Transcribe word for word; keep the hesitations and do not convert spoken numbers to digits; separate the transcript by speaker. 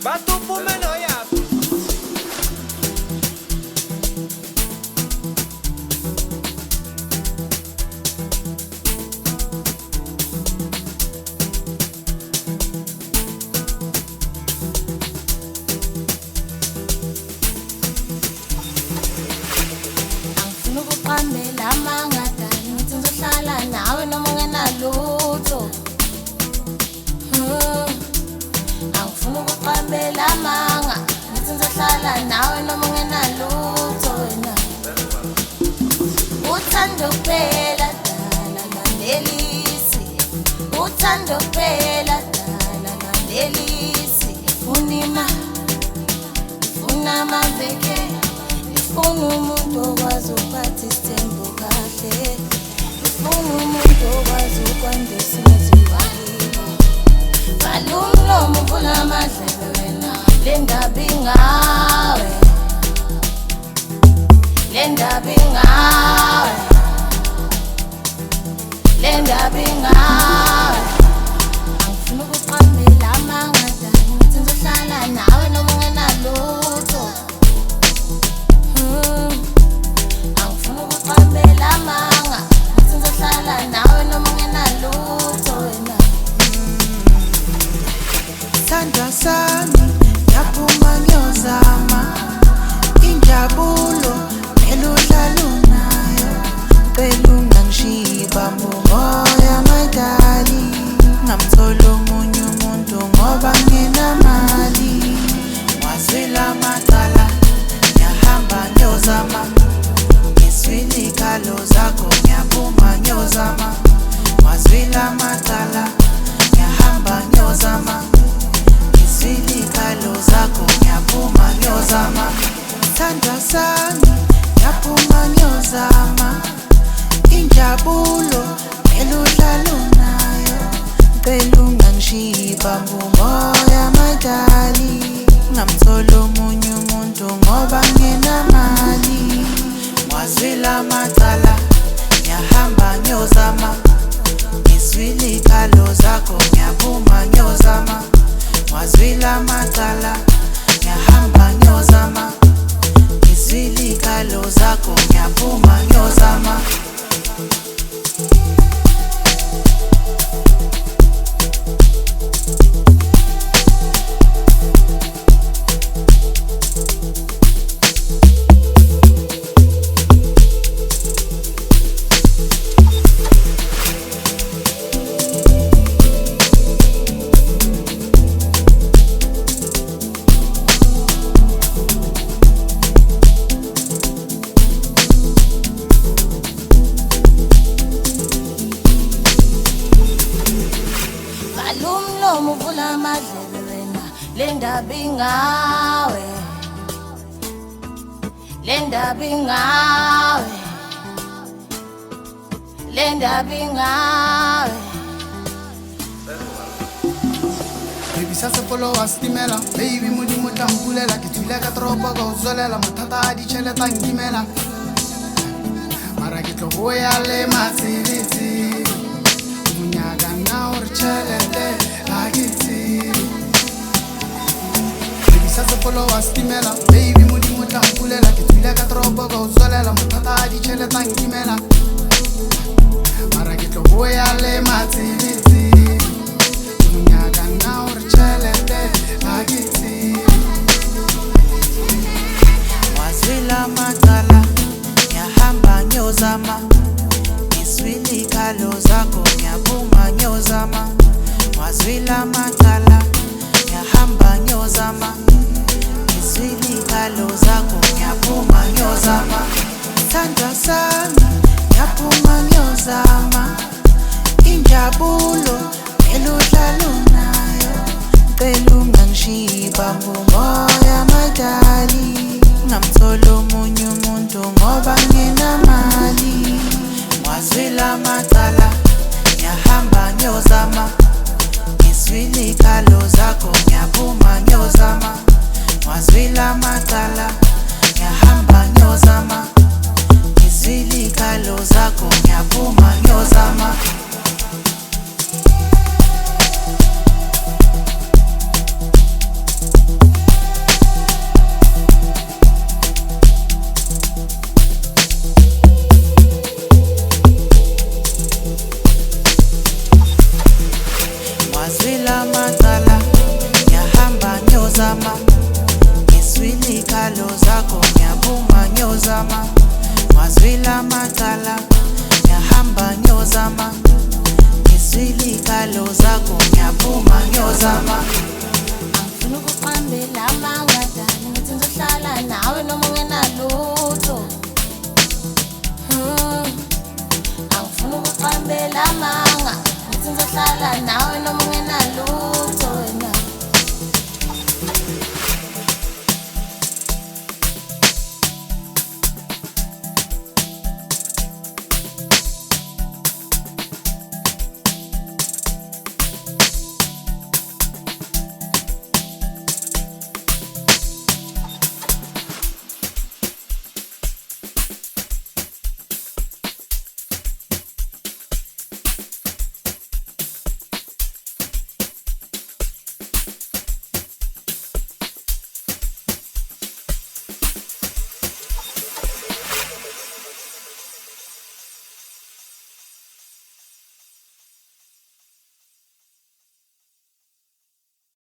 Speaker 1: batupumelo yaphi
Speaker 2: Qamela amangada ngithi ngizohlala nawe noma ungenalutho. Angifuni ukuqamela amanga ngithi ngizohlala nawe noma ungenalutho wena. Uthando kuphela dala landelisi, uthando kuphela dala landelisi. Ngifuna imali, ngifuna amaveke, ngifuna umuntu okwazi ukuphatha isithembu kahle, ngifuna umuntu okwazi ukwandisa umzimba wakho. Vala umlomo uvula amadlebe wena, le ndaba ingawe, le ndaba ingawe, le ndaba ingawe. Angifuni ukuqambela amangada ngithi ngizohlala nawe noma ungenalutho. Angifuni ukuqambela amanga ngithi ngizohlala nawe noma ungenalutho wena.
Speaker 3: Sandra sami yaphuma ngiyozama injabulo eludlalo nayo, cela ungangishiyi bamba umoya my darling. Ngamthola omunye umuntu ngoba nginamali, wazwela amacala ngiyahamba ngiyozama, ngiswile iy'khalo zakho ngiyaphuma ngiyozama, wazwela amacala ngiyahamba ngiyozama, ngiswile iy'khalo zakho ngiyaphuma ngiyozama. Sandra sami yaphuma ngiyozama injabulo eludlalo nayo, cela ungangishiyi bamba umoya my darling. Ngamthola omunye umuntu ngoba nginamali, wazwela amacala ngiyahamba ngiyozama, ngiswile iy'khalo zakho ngiyaphuma ngiyozama, wazwela amacala ngiyahamba ngiyozama, ngiswile iy'khalo zakho ngiyaphuma ngiyozama.
Speaker 2: Vala umlomo uvula amadlebe wena, le ndaba ingawe, le ndaba ingawe, le ndaba ingawe.
Speaker 4: Baby sa se follow wa stimela, baby modimo tla mpulela, ke tswile ka tropo ka o zolela, mathata a ditšhelete a nkimela, mara ke tlo go ya le matsebetse, monyaka nna gore tšhelete ga ke tsebe. Baby sa se follow wa stimela, baby modimo tla mpulela, ke tswile ka tropo ka o zolela, mathata a ditšhelete a nkimela, mara ke tlo go ya le matsebetse, monyaka nna gore tšhelete ga ke tsebe.
Speaker 3: Wazwela amacala ngiyahamba ngiyozama, ngiswile iy'khalo zakho ngiyaphuma ngiyozama, wazwela amacala ngiyahamba ngiyozama, ngiswile iy'khalo zakho ngiyaphuma ngiyozama. Sandra sami yaphuma ngiyozama injabulo eludlalo nayo, cela ungangishiyi bamba umoya my darling. Ngamthola omunye umuntu ngoba nginamali, wazwela amacala ngiyahamba ngiyozama, ngiswile iy'khalo zakho ngiyaphuma ngiyozama, wazwela amacala ngiyahamba ngiyozama, ngiswile iy'khalo zakho ngiyaphuma ngiyozama. ngiyozama ngiswile ikhalo zakho ngiyabunga ngiyozama ngazwila amacala ngiyahamba ngiyozama ngiswile ikhalo zakho ngiyabunga ngiyozama
Speaker 2: angifuna ukuqambela amanga dali ngithi ngizohlala nawe noma ungenalutho Hmm. angifuna ukuqambela amanga ngithi ngizohlala nawe noma